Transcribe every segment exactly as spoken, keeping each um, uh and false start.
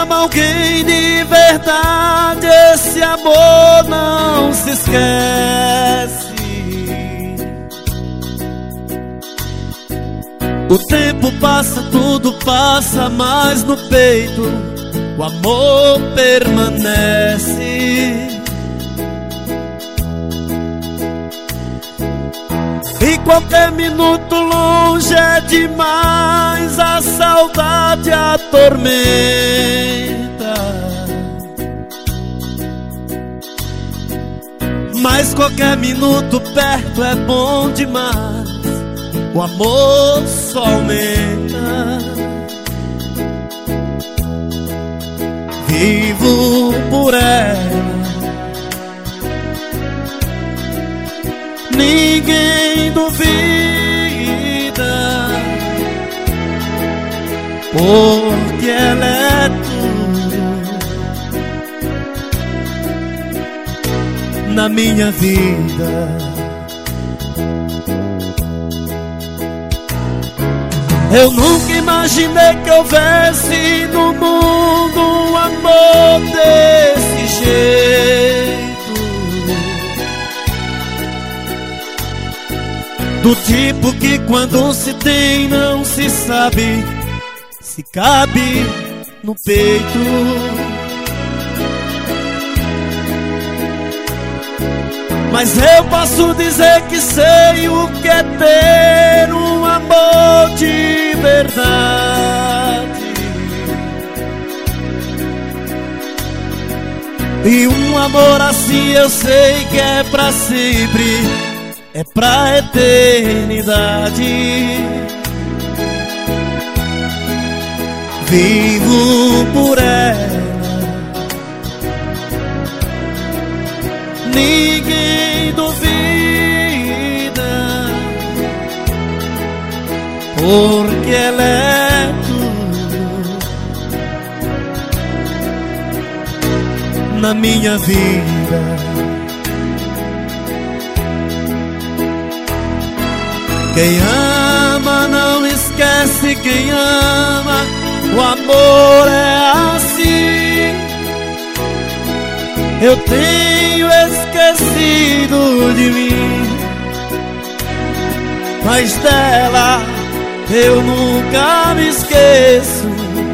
ama alguém de verdade, esse amor não se esquece. O tempo passa, tudo passa, mas no peito o amor permanece. E qualquer minuto longe é demais, a saudade atormenta. Mas qualquer minuto perto é bom demais, o amor só aumenta. Vivo por ela, ninguém duvida, porque ela é tudo na minha vida. Eu nunca imaginei que houvesse no mundo um amor desse jeito, do tipo que quando se tem não se sabe se cabe no peito. Mas eu posso dizer que sei o que é ter um amor de verdade, e um amor assim eu sei que é pra sempre, é pra eternidade. Vivo por ela, ninguém duvida, porque ela é tudo na minha vida. Quem ama não esquece, quem ama, o amor é assim. Eu tenho esquecido de mim, mas dela eu nunca me esqueço.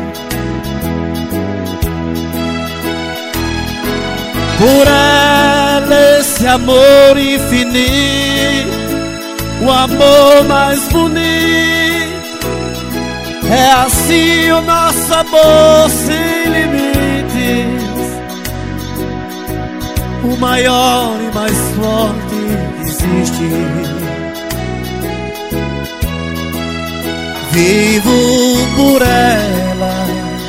Por ela esse amor infinito, o amor mais bonito, é assim o nosso amor sem limites, o maior e mais forte que existe. Vivo por ela,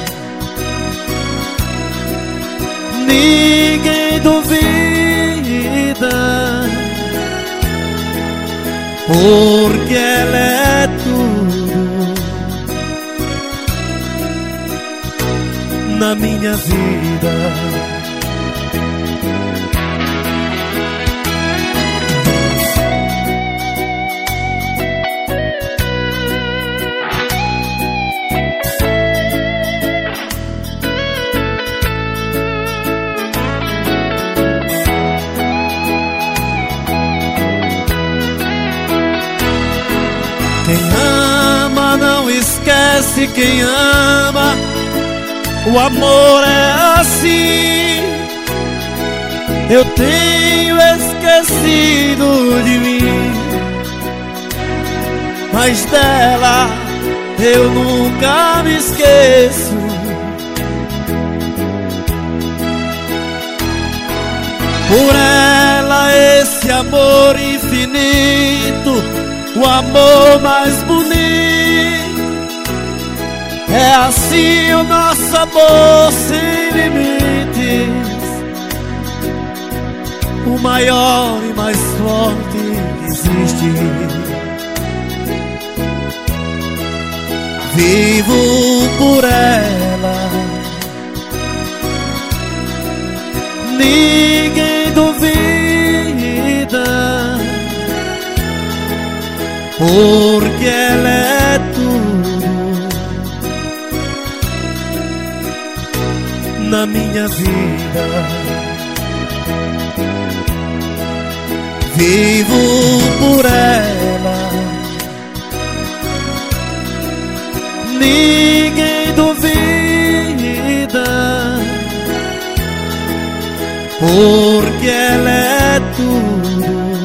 ninguém duvida, porque ela é tudo na minha vida. Quem ama não esquece, quem ama, o amor é assim. Eu tenho esquecido de mim, mas dela eu nunca me esqueço. Por ela esse amor infinito, o amor mais bonito, é assim o nosso amor sem limites, o maior e mais forte que existe. Vivo por ela, ninguém duvida, porque ela é tudo na minha vida. Vivo por ela, ninguém duvida, porque ela é tudo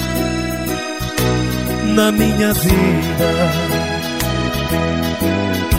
na minha vida.